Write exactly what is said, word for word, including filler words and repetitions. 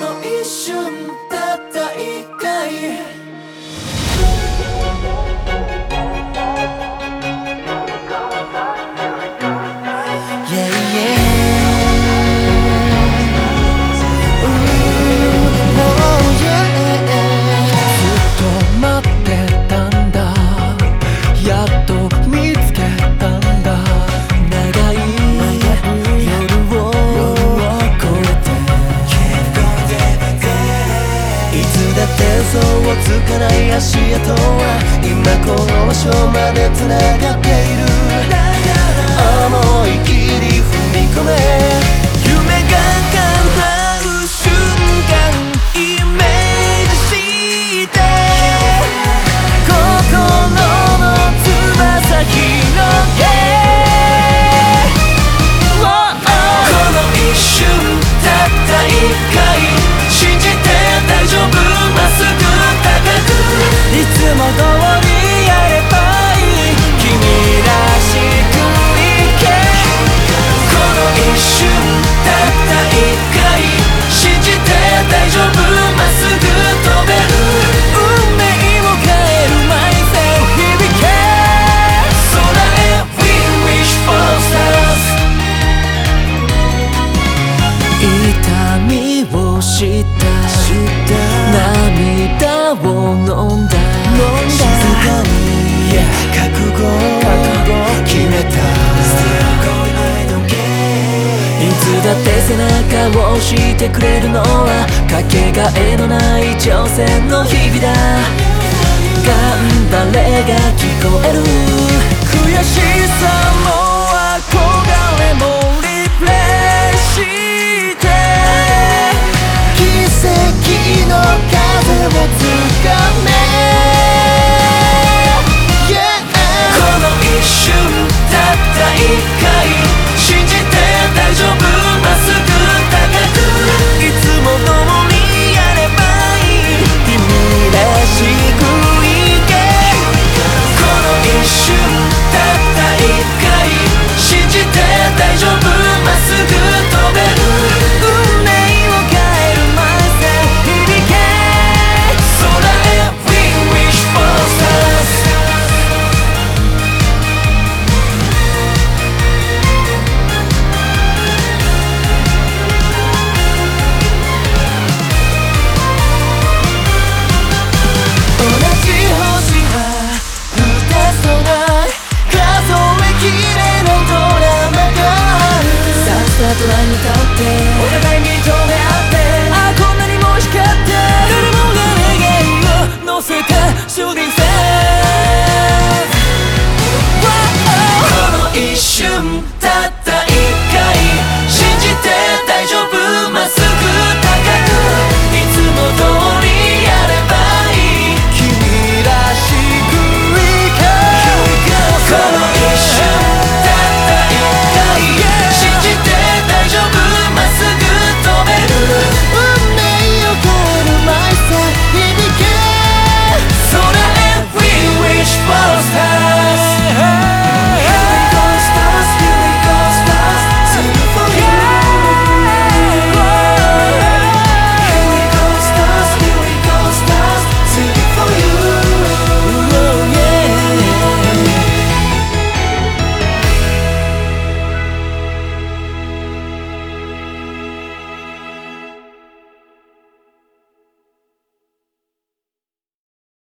の一瞬たった一回想像をつかない足跡は今この場所まで繋がっている思い切り踏み込め夢が叶う瞬間イメージして心の翼広げこの一瞬たった一回信じて大丈夫いつも通りやればいい君らしくいけこの一瞬たった一回信じて大丈夫まっすぐ飛べる運命を変えるマイセル響け空へ We wish for stars 痛みを知った涙を飲んだ静かに覚悟を決めたいつだって背中を押してくれるのはかけがえのない挑戦の日々だ頑張れが聞こえる悔しさも憧れもリプレイして奇跡の風をつかめ一瞬たった一回信じて大丈夫まっすぐ高くいつも通りやればいい君らしくいけこの一瞬たった一回信じて大丈夫まっすぐ飛べる運命を変えるマイセル響け空へ We wish for starsスタートラインに立ってお互い認め合ってあこんなにも光って誰もが願いを乗せて